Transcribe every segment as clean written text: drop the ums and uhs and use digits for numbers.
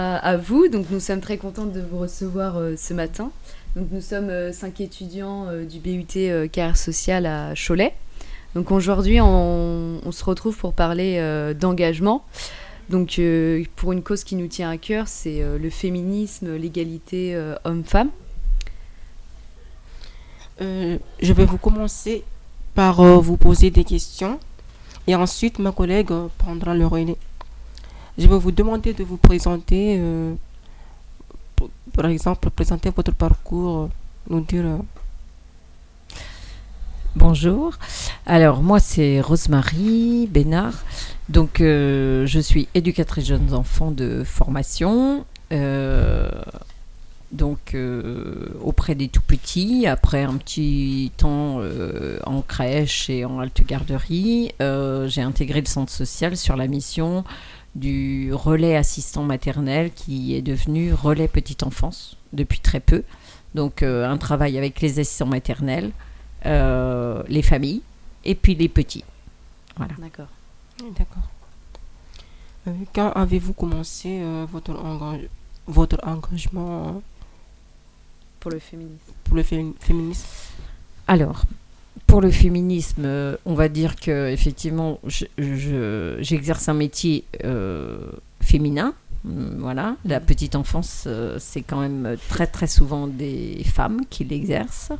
À vous. Donc nous sommes très contentes de vous recevoir ce matin. Donc nous sommes 5 étudiants du BUT Carrière sociale à Cholet. Donc aujourd'hui on se retrouve pour parler d'engagement. Donc pour une cause qui nous tient à cœur, c'est le féminisme, l'égalité homme-femme. Je vais vous commencer par vous poser des questions et ensuite ma collègue prendra le relais. Je vais vous demander de vous présenter, par exemple, présenter votre parcours, nous dire. Bonjour. Alors moi c'est Rosemary Bénard. Donc je suis éducatrice jeunes enfants de formation. Auprès des tout petits, après un petit temps en crèche et en halte garderie, j'ai intégré le centre social sur la mission du relais assistant maternel qui est devenu relais petite enfance depuis très peu. Donc un travail avec les assistants maternels, les familles et puis les petits. Voilà. D'accord. D'accord. Quand avez-vous commencé votre engagement Pour le féminisme. pour le féminisme? Alors, pour le féminisme, on va dire que effectivement, j'exerce un métier féminin. Voilà, la petite enfance, c'est quand même très très souvent des femmes qui l'exercent.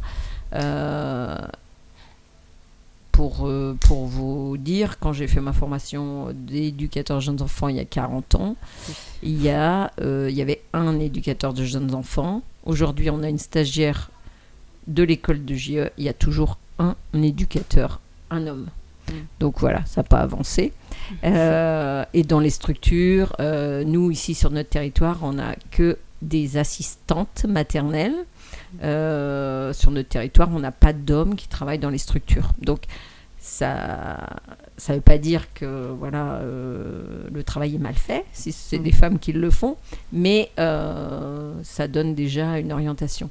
Pour vous dire, quand j'ai fait ma formation d'éducateur jeunes enfants il y a 40 ans, il y avait un éducateur de jeunes enfants. Aujourd'hui, on a une stagiaire de l'école de JE. Il y a toujours un éducateur, un homme. Donc voilà, ça n'a pas avancé. Et dans les structures, nous, ici sur notre territoire, on n'a que des assistantes maternelles. Sur notre territoire, on n'a pas d'hommes qui travaillent dans les structures. Donc, ça ne veut pas dire que voilà, le travail est mal fait, si c'est des femmes qui le font, mais ça donne déjà une orientation.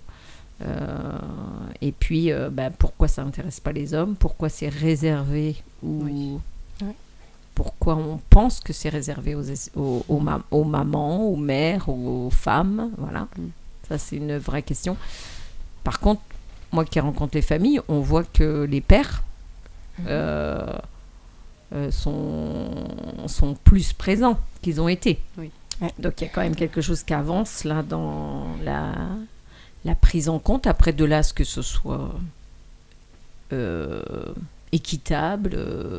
Et puis, pourquoi ça n'intéresse pas les hommes? Pourquoi c'est réservé Pourquoi on pense que c'est réservé aux mamans, aux mères, aux femmes? Voilà. Ça, c'est une vraie question. Par contre, moi qui rencontre les familles, on voit que les pères sont plus présents qu'ils ont été. Oui. Donc, il y a quand même quelque chose qui avance là dans la prise en compte. Après, de là à ce que ce soit équitable,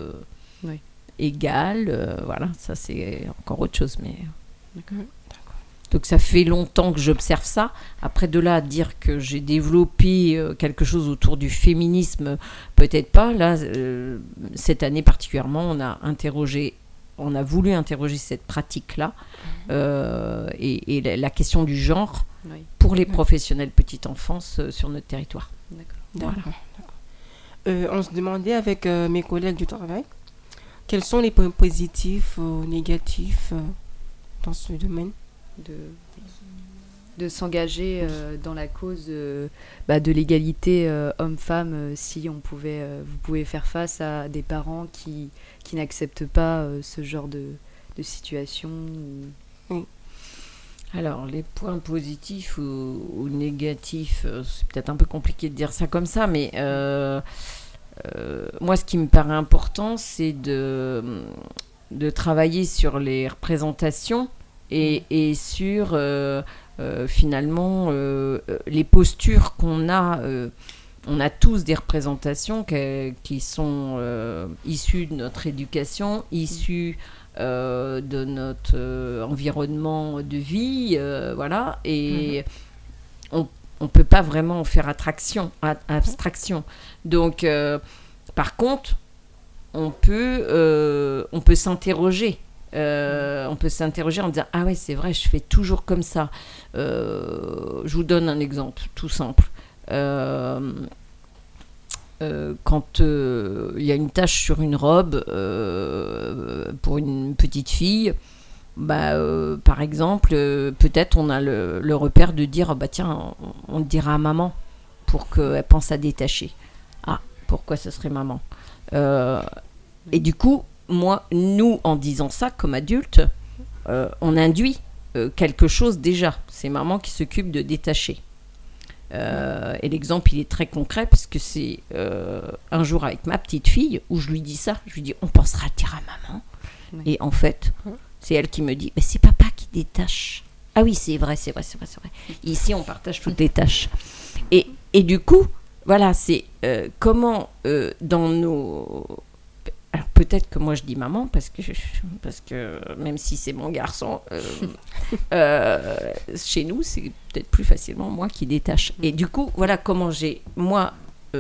égal, voilà, ça c'est encore autre chose. Mais... D'accord. Donc ça fait longtemps que j'observe ça. Après, de là à dire que j'ai développé quelque chose autour du féminisme, peut-être pas. Là, cette année particulièrement, on a voulu interroger cette pratique-là et la question du genre pour les professionnels petite enfance sur notre territoire. D'accord. Voilà. On se demandait avec mes collègues du travail quels sont les points positifs ou négatifs dans ce domaine. De s'engager dans la cause de l'égalité homme-femme, si vous pouvez faire face à des parents qui n'acceptent pas ce genre de situation. Oui. Alors, les points positifs ou négatifs, c'est peut-être un peu compliqué de dire ça comme ça, mais moi, ce qui me paraît important, c'est de travailler sur les représentations et sur finalement les postures qu'on a. On a tous des représentations qui sont issues de notre éducation, issues de notre environnement de vie, voilà, et on ne peut pas vraiment en faire abstraction. Donc, par contre, on peut s'interroger. On peut s'interroger en disant « Ah ouais, c'est vrai, je fais toujours comme ça. » Je vous donne un exemple tout simple. Quand il y a une tache sur une robe pour une petite fille, par exemple, peut-être on a le repère de dire « Tiens, on le dira à maman pour qu'elle pense à détacher. » Ah, pourquoi ce serait maman? Et du coup, nous, en disant ça comme adultes, on induit quelque chose déjà. C'est maman qui s'occupe de détacher. Et l'exemple, il est très concret parce que c'est un jour avec ma petite fille où je lui dis ça. Je lui dis, on pensera le dire à maman. Oui. Et en fait, c'est elle qui me dit, c'est papa qui détache. Ah oui, c'est vrai. Ici, on partage toutes les tâches. Et du coup, voilà, c'est comment dans nos... Alors peut-être que moi je dis maman parce que même si c'est mon garçon, chez nous c'est peut-être plus facilement moi qui détache. Et du coup, voilà comment j'ai moi,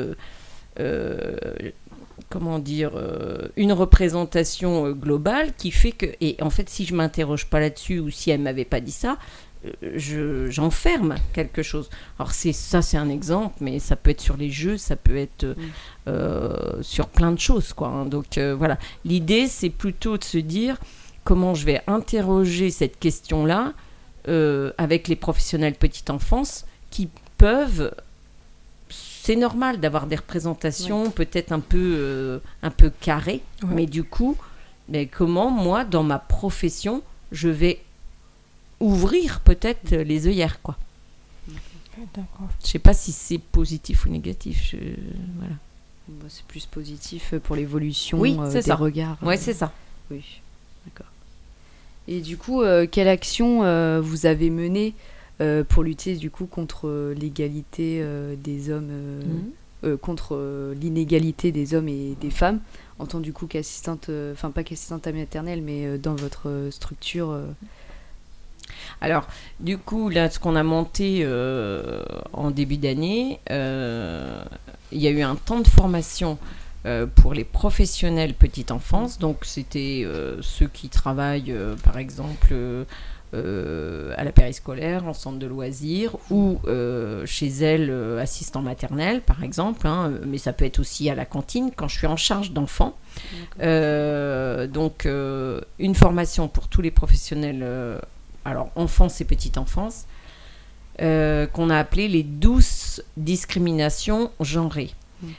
comment dire, une représentation globale qui fait que, et en fait si je m'interroge pas là-dessus ou si elle m'avait pas dit ça, j'enferme quelque chose. Alors c'est un exemple, mais ça peut être sur les jeux, ça peut être sur plein de choses, quoi, hein. Donc voilà, l'idée c'est plutôt de se dire comment je vais interroger cette question-là avec les professionnels petite enfance qui peuvent... C'est normal d'avoir des représentations peut-être un peu carrées, mais du coup, comment moi, dans ma profession, je vais ouvrir peut-être les œillères, quoi. D'accord. Je sais pas si c'est positif ou négatif. Voilà. C'est plus positif pour l'évolution des regards. Oui, c'est ça. Oui, d'accord. Et du coup, quelle action vous avez menée pour lutter du coup contre l'égalité des hommes, contre l'inégalité des hommes et des femmes, en tant du coup qu'assistante, pas qu'assistante à maternelle, mais dans votre structure Alors, du coup, là, ce qu'on a monté en début d'année, il y a eu un temps de formation pour les professionnels petite enfance. Donc, c'était ceux qui travaillent, par exemple, à la périscolaire, en centre de loisirs, ou chez elle, assistant maternel, par exemple. Hein, mais ça peut être aussi à la cantine, quand je suis en charge d'enfants. Donc, une formation pour tous les professionnels... alors enfance et petite enfance, qu'on a appelé les 12 discriminations genrées.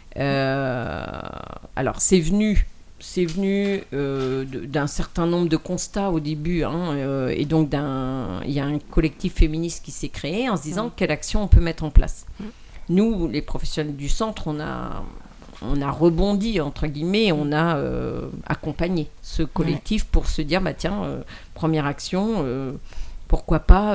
Alors c'est venu d'un certain nombre de constats au début, hein, et donc il y a un collectif féministe qui s'est créé en se disant quelle action on peut mettre en place. Nous, les professionnels du centre, on a rebondi, entre guillemets, on a accompagné ce collectif pour se dire, tiens, première action, pourquoi pas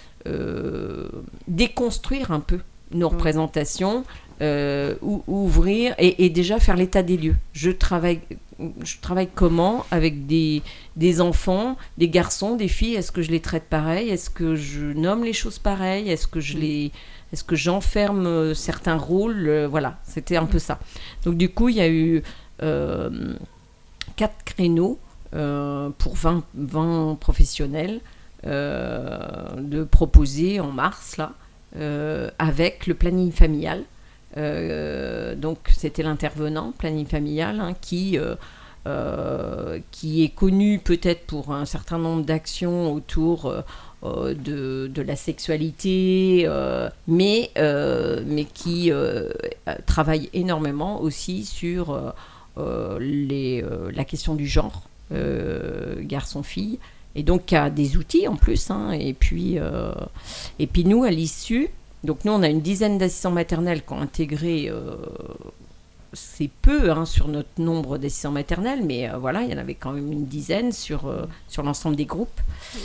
déconstruire un peu nos représentations, ouvrir et déjà faire l'état des lieux. Je travaille comment avec des enfants, des garçons, des filles? Est-ce que je les traite pareil? Est-ce que je nomme les choses pareil? Est-ce que j'enferme certains rôles? Voilà, c'était un peu ça. Donc du coup, il y a eu 4 créneaux pour 20 professionnels de proposer en mars, là, avec le planning familial. Donc c'était l'intervenant planning familial, hein, qui est connu peut-être pour un certain nombre d'actions autour de la sexualité, mais qui travaille énormément aussi sur la question du genre, garçon-fille, et donc a des outils en plus, hein, et puis nous, à l'issue, donc nous on a une dizaine d'assistants maternels qui ont intégré, c'est peu, hein, sur notre nombre d'assistants maternels, mais voilà, il y en avait quand même une dizaine sur l'ensemble des groupes.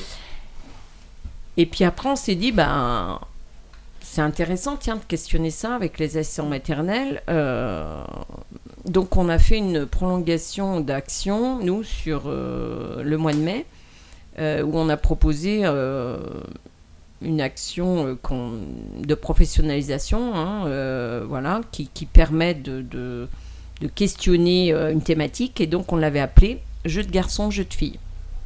Et puis après on s'est dit, c'est intéressant, tiens, de questionner ça avec les assistants maternels. Donc on a fait une prolongation d'action, nous, sur le mois de mai, où on a proposé une action de professionnalisation, hein, voilà, qui permet de questionner une thématique, et donc on l'avait appelée « Jeu de garçon, jeu de filles ».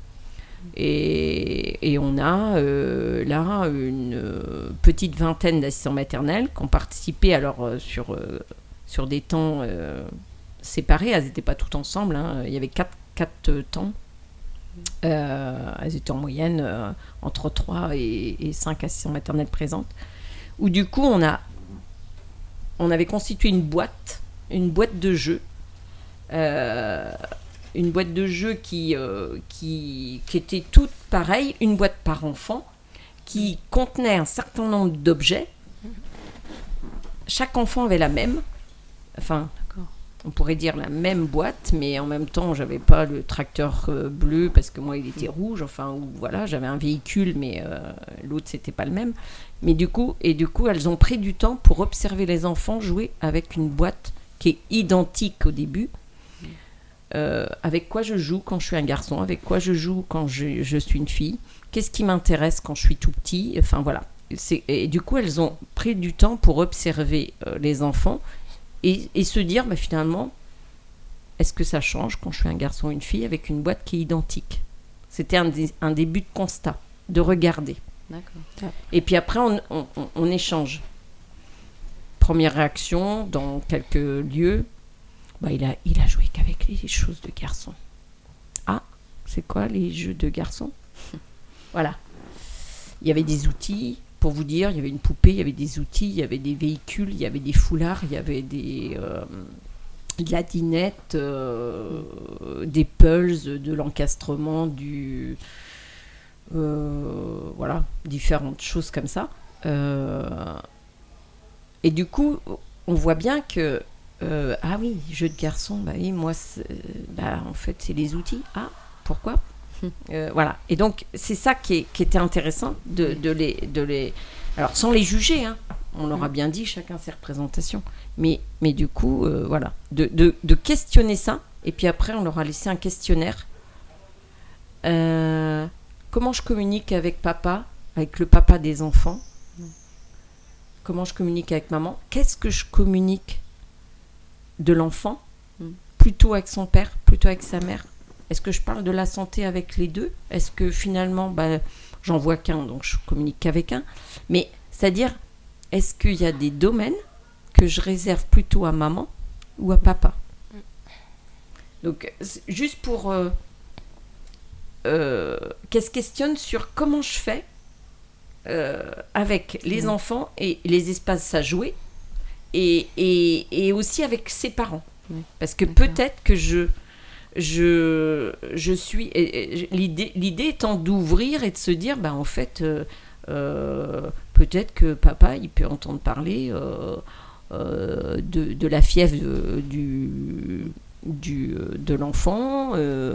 Et on a là une petite vingtaine d'assistants maternels qui ont participé alors sur des temps séparés. Elles n'étaient pas toutes ensemble, hein. Il y avait 4 temps. Elles étaient en moyenne entre 3 et 5 assistants maternels présentes, où du coup on avait constitué une boîte de jeux, une boîte de jeux qui était toute pareille, une boîte par enfant, qui contenait un certain nombre d'objets. Chaque enfant avait la même, enfin, on pourrait dire la même boîte, mais en même temps, j'avais pas le tracteur bleu parce que moi, il était rouge. Enfin, ou voilà, j'avais un véhicule, mais l'autre, c'était pas le même. Mais du coup, elles ont pris du temps pour observer les enfants jouer avec une boîte qui est identique au début. Avec quoi je joue quand je suis un garçon, avec quoi je joue quand je suis une fille, qu'est-ce qui m'intéresse quand je suis tout petit, enfin voilà. Et du coup, elles ont pris du temps pour observer les enfants et se dire, finalement, est-ce que ça change quand je suis un garçon ou une fille avec une boîte qui est identique? C'était un début de constat, de regarder. D'accord. Et puis après, on échange. Première réaction, dans quelques lieux, il a joué qu'avec les choses de garçon. Ah, c'est quoi les jeux de garçon? Voilà. Il y avait des outils, pour vous dire, il y avait une poupée, il y avait des outils, il y avait des véhicules, il y avait des foulards, il y avait de la dinette, des pulses, de l'encastrement, voilà, différentes choses comme ça. Et du coup, on voit bien que ah oui, jeu de garçon, oui, moi, en fait, c'est les outils. Ah, pourquoi? Voilà. Et donc, c'est ça qui était intéressant de les... Alors, sans les juger, hein, on leur a bien dit, chacun ses représentations. Mais du coup, voilà, de questionner ça. Et puis après, on leur a laissé un questionnaire. Comment je communique avec papa, avec le papa des enfants? Comment je communique avec maman? Qu'est-ce que je communique de l'enfant, plutôt avec son père, plutôt avec sa mère? Est-ce que je parle de la santé avec les deux? Est-ce que finalement, j'en vois qu'un, donc je communique qu'avec un? Mais c'est-à-dire, est-ce qu'il y a des domaines que je réserve plutôt à maman ou à papa? Donc, juste pour qu'elle se questionne sur comment je fais avec les enfants et les espaces à jouer, et aussi avec ses parents. Parce que peut-être que je suis... L'idée étant d'ouvrir et de se dire, en fait, peut-être que papa, il peut entendre parler de la fièvre de l'enfant,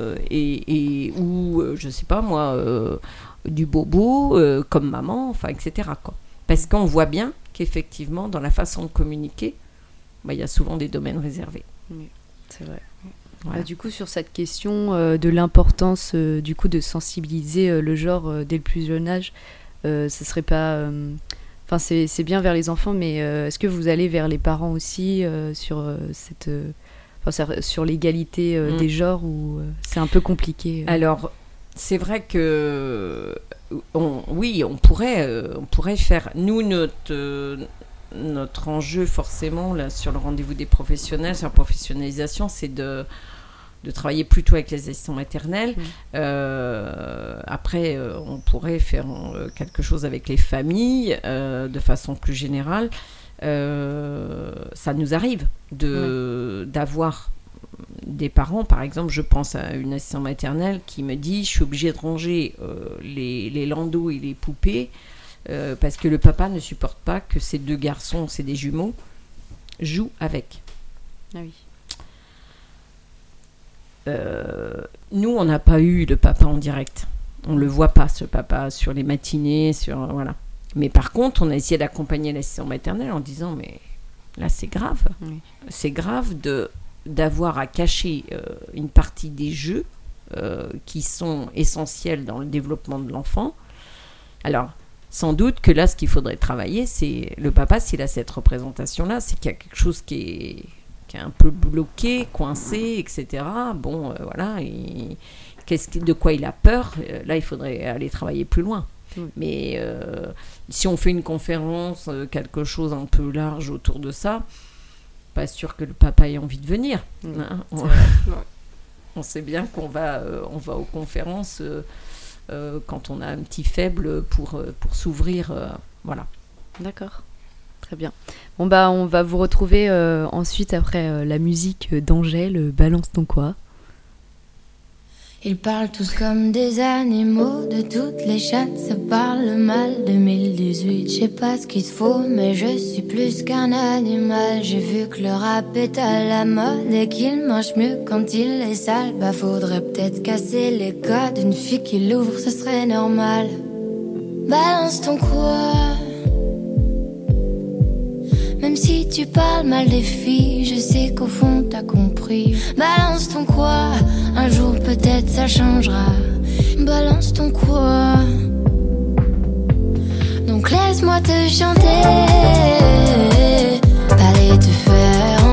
ou, je sais pas moi, du bobo, comme maman, enfin, etc. quoi. Parce qu'on voit bien qu'effectivement, dans la façon de communiquer, il y a souvent des domaines réservés. Oui, c'est vrai. Voilà. Du coup, sur cette question de l'importance du coup de sensibiliser le genre dès le plus jeune âge, ce serait pas... Enfin, c'est bien vers les enfants, mais est-ce que vous allez vers les parents aussi sur sur l'égalité des genres, ou c'est un peu compliqué Alors, c'est vrai que oui, on pourrait faire... Nous, notre enjeu, forcément, là, sur le rendez-vous des professionnels, sur la professionnalisation, c'est de travailler plutôt avec les assistants maternels. Après, on pourrait faire quelque chose avec les familles, de façon plus générale. Ça nous arrive d'avoir des parents, par exemple, je pense à une assistante maternelle qui me dit, je suis obligée de ranger les landaux et les poupées parce que le papa ne supporte pas que ces deux garçons, c'est des jumeaux, jouent avec. Ah oui. Nous, on n'a pas eu le papa en direct. On le voit pas, ce papa, sur les matinées, voilà. Mais par contre, on a essayé d'accompagner l'assistant maternelle en disant, mais là, c'est grave. Oui. C'est grave d'avoir à cacher une partie des jeux qui sont essentiels dans le développement de l'enfant. Alors, sans doute que là, ce qu'il faudrait travailler, c'est le papa, s'il a cette représentation-là, c'est qu'il y a quelque chose qui est un peu bloqué, coincé, etc. Bon, voilà, de quoi il a peur? Là, il faudrait aller travailler plus loin. Mais si on fait une conférence, quelque chose un peu large autour de ça, pas sûr que le papa ait envie de venir. Hein, on sait bien qu'on va aux conférences quand on a un petit faible pour s'ouvrir. Voilà. D'accord. Très bien. Bon, on va vous retrouver ensuite après la musique d'Angèle, Balance ton quoi. Ils parlent tous comme des animaux, de toutes les chattes, ça parle mal. 2018, je sais pas ce qu'il te faut, mais je suis plus qu'un animal. J'ai vu que le rap est à la mode et qu'il mange mieux quand il est sale. Bah faudrait peut-être casser les codes, une fille qui l'ouvre, ce serait normal. Balance ton quoi. Même si tu parles mal des filles, je sais qu'au fond t'as compris. Balance ton quoi, un jour peut-être ça changera. Balance ton quoi. Donc laisse-moi te chanter, aller te faire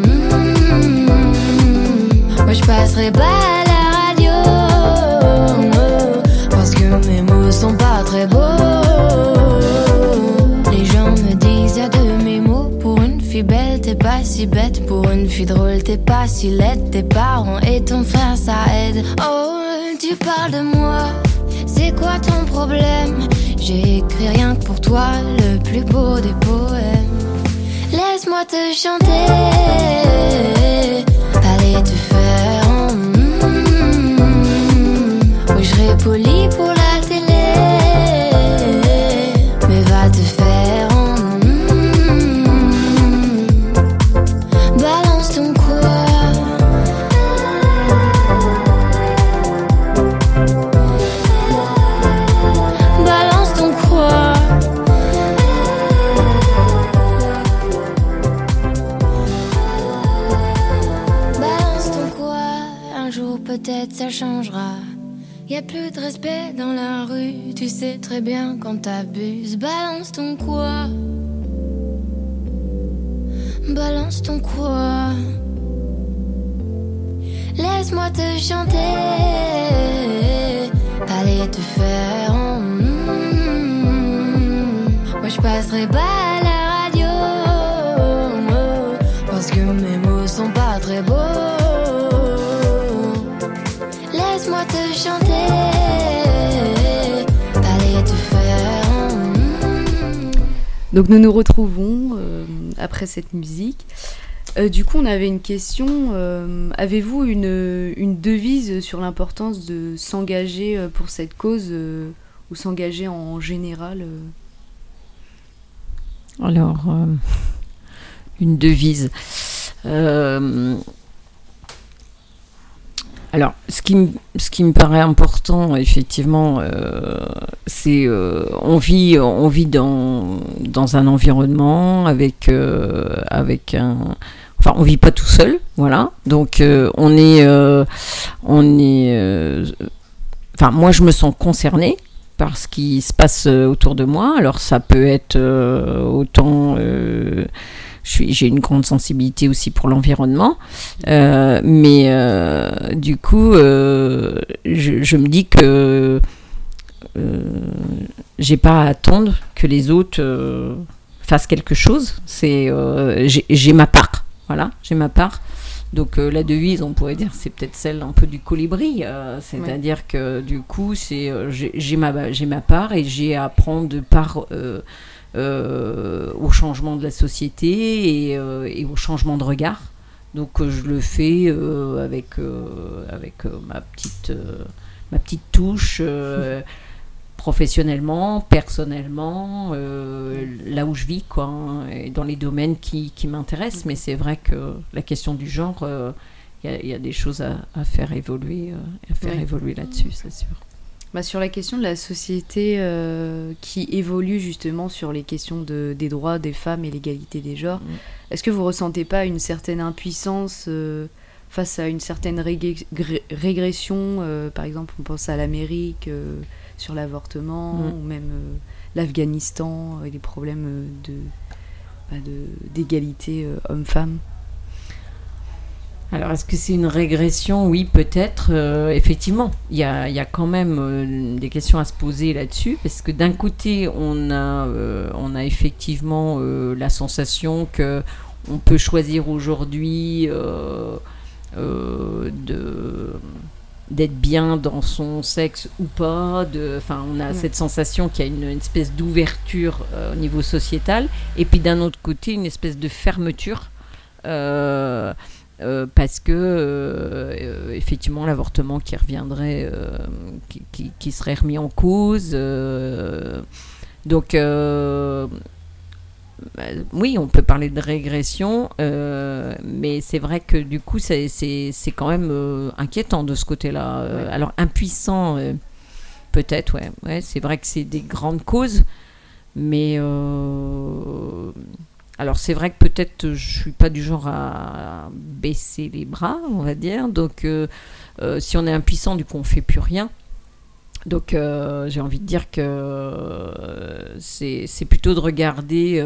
Moi je passerai pas à la radio, parce que mes mots sont pas très beaux. Les gens me disent à demi-mot, pour une fille belle t'es pas si bête, pour une fille drôle t'es pas si laide. Tes parents et ton frère ça aide. Oh tu parles de moi, c'est quoi ton problème? J'ai écrit rien que pour toi, le plus beau des poèmes. Laisse-moi te chanter, aller te faire Oui je serai poli pour la télé, mais va te faire balance ton quoi. Balance ton quoi. Balance ton quoi. Un jour peut-être ça changera. Y'a plus de respect dans la rue, tu sais très bien quand t'abuses. Balance ton quoi. Balance ton quoi. Laisse-moi te chanter, aller te faire Moi je passerai pas à la radio, parce que mes mots sont pas très beaux. Laisse-moi te chanter, aller te faire Donc nous nous retrouvons après cette musique. Du coup, on avait une question. Avez-vous une devise sur l'importance de s'engager pour cette cause ou s'engager en général Alors, une devise. Alors, ce qui me paraît important, effectivement, c'est on vit dans un environnement avec un. Enfin, on vit pas tout seul, voilà. Donc, enfin, moi, je me sens concernée par ce qui se passe autour de moi. Alors, ça peut être autant. J'ai une grande sensibilité aussi pour l'environnement, mais du coup, je me dis que j'ai pas à attendre que les autres fassent quelque chose. J'ai ma part. Voilà, j'ai ma part. Donc la devise, on pourrait dire, c'est peut-être celle un peu du colibri, c'est-à-dire que du coup, j'ai ma part et j'ai à prendre de part au changement de la société et au changement de regard. Donc je le fais avec ma petite touche. Professionnellement, personnellement, là où je vis, quoi, hein, et dans les domaines qui m'intéressent. Mais c'est vrai que la question du genre, il y a des choses à faire évoluer, évoluer là-dessus, c'est sûr. Bah, sur la question de la société qui évolue justement sur les questions des droits des femmes et l'égalité des genres, est-ce que vous ressentez pas une certaine impuissance face à une certaine régression par exemple, on pense à l'Amérique sur l'avortement, ou même l'Afghanistan et les problèmes d'égalité homme-femme. Alors, est-ce que c'est une régression? Oui, peut-être. Effectivement, il y a quand même des questions à se poser là-dessus, parce que d'un côté, on a effectivement la sensation que on peut choisir aujourd'hui d'être bien dans son sexe ou pas. On a cette sensation qu'il y a une espèce d'ouverture au niveau sociétal, et puis d'un autre côté, une espèce de fermeture parce que effectivement l'avortement qui reviendrait, qui serait remis en cause. Donc oui, on peut parler de régression, mais c'est vrai que du coup c'est quand même inquiétant de ce côté-là. Ouais. Alors impuissant, peut-être, ouais, c'est vrai que c'est des grandes causes, mais alors c'est vrai que peut-être je suis pas du genre à baisser les bras, on va dire. Donc si on est impuissant, du coup on fait plus rien. Donc j'ai envie de dire que c'est plutôt de regarder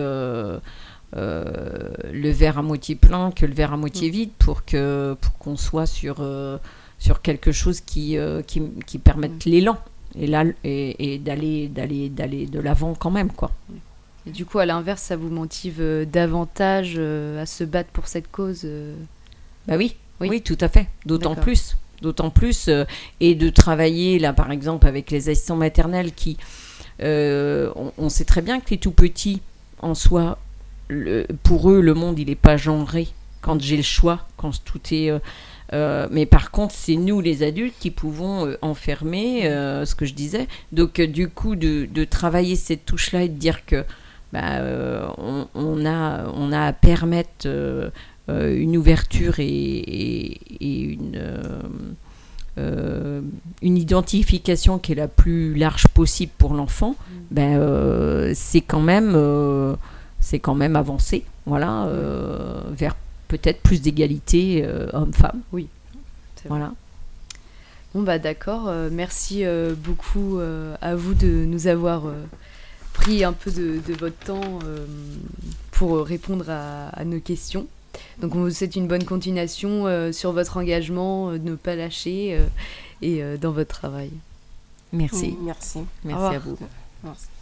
le verre à moitié plein que le verre à moitié vide pour qu'on soit sur quelque chose qui permette l'élan et d'aller de l'avant quand même, quoi. Et du coup, à l'inverse, ça vous motive davantage à se battre pour cette cause Bah oui, Oui. oui, tout à fait. D'autant D'accord. plus, et de travailler là, par exemple, avec les assistants maternels qui, on sait très bien que les tout petits, en soi, pour eux, le monde, il n'est pas genré. Quand j'ai le choix, quand tout est... mais par contre, c'est nous, les adultes, qui pouvons enfermer ce que je disais. Donc, du coup, de travailler cette touche-là et de dire que on a à permettre une ouverture et une identification qui est la plus large possible pour l'enfant, c'est quand même avancé, voilà, vers peut-être plus d'égalité homme-femme. Oui, c'est vrai. Voilà. Bon, bah d'accord. Merci beaucoup à vous de nous avoir pris un peu de votre temps pour répondre à nos questions. Donc on vous souhaite une bonne continuation sur votre engagement, de ne pas lâcher et dans votre travail. Merci. Oui, merci. Merci Au revoir. à vous. Merci.